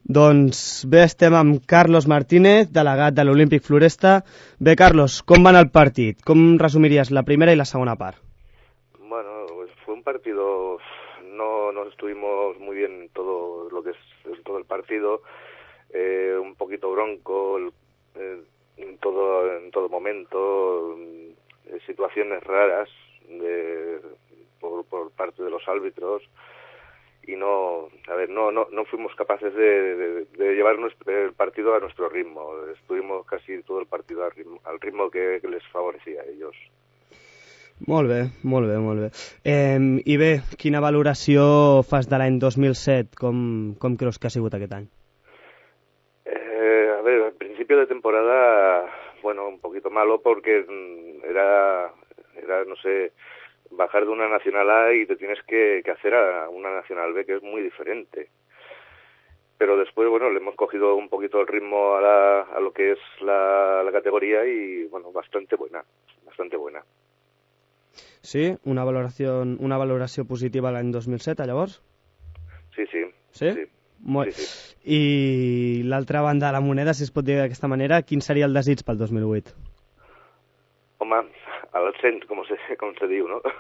Doncs bé, estem amb Carlos Martínez, delegat de l'Olímpic Floresta. Bé, Carlos, com va anar el partit? Com resumiries la primera y la segunda part? Bueno, pues fue un partido, no estuvimos muy bien en todo lo que es en todo el partido, un poquito bronco en todo momento, situaciones raras por parte de los árbitros. Y no fuimos capaces de llevar el partido a nuestro ritmo. Estuvimos casi todo el partido al ritmo que les favorecía a ellos. Molt bé. I bé, quina valoració fas de l'any 2007? Com creus que ha sigut aquest any? Al principio de temporada, bueno, un poquito malo porque era no sé, bajar de una Nacional A y te tienes que hacer a una Nacional B, que es muy diferente. Pero después, bueno, le hemos cogido un poquito el ritmo a lo que es la categoría y, bueno, bastante buena. Sí? Una valoració positiva l'any 2007, llavors? Sí. Sí? Sí. Sí. I l'altra banda de la moneda, si es pot dir d'aquesta manera, quin seria el desig pel 2008? Home, a l'ascens, com se diu, no?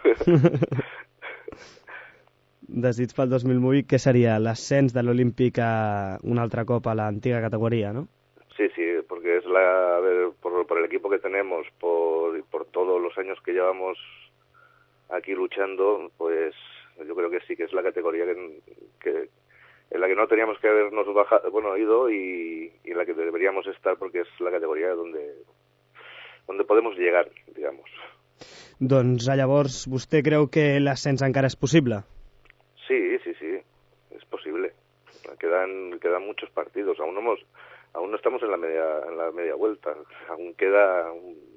Desig pel 2008, què seria? L'ascens de l'Olímpic un altre cop a l'antiga categoría, ¿no? Sí, porque es por el equipo que tenemos, por todos los años que llevamos aquí luchando, pues yo creo que sí que es la categoría que en la que no teníamos que habernos ido y en la que deberíamos estar, porque es la categoría donde podemos llegar, digamos. Doncs llavors, vostè creu que l'ascens encara és possible? Sí, es posible. Quedan muchos partidos, aún no estamos en la media vuelta, aún queda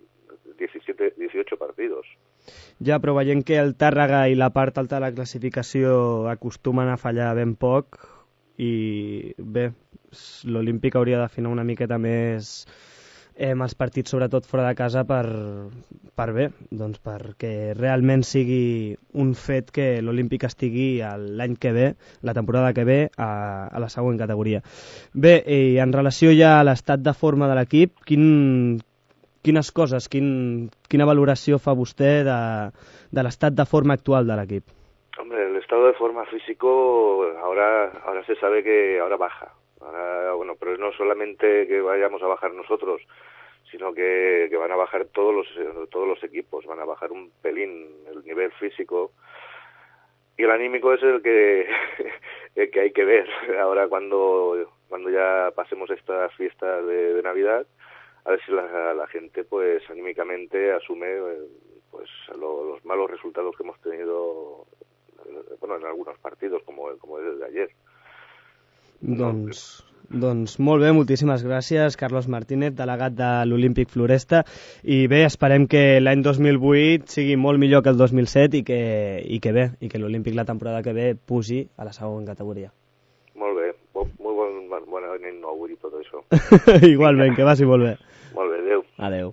18 partidos. Ja, però veient que el Tàrrega i la part alta de la classificació acostumen a fallar ben poc i bé, l'Olímpic hauria d'afinar una miqueta més els partits, sobretot fora de casa, per bé, doncs perquè realment sigui un fet que l'Olímpic estigui l'any que ve, la temporada que ve, a la següent categoria. Bé, i en relació ja a l'estat de forma de l'equip, quines coses, quina valoració fa vostè de l'estat de forma actual de l'equip? Hombre, el estado de forma físico ahora se sabe que ahora baja. Ahora, bueno, pero no solamente que vayamos a bajar nosotros, sino que van a bajar todos los equipos, van a bajar un pelín el nivel físico, y el anímico es el que hay que ver ahora cuando ya pasemos estas fiestas de Navidad, a ver si la gente pues anímicamente asume pues los malos resultados que hemos tenido, bueno, en algunos partidos como el de ayer. Doncs molt bé, moltíssimes gràcies, Carlos Martínez, delegat de l'Olímpic Floresta, i bé, esperem que l'any 2008 sigui molt millor que el 2007 i que l'Olímpic la temporada que ve pugi a la segona categoria. Molt bé, molt bon any nou i tot això. Igualment, que vagi molt bé. Molt bé, adeu. Adeu.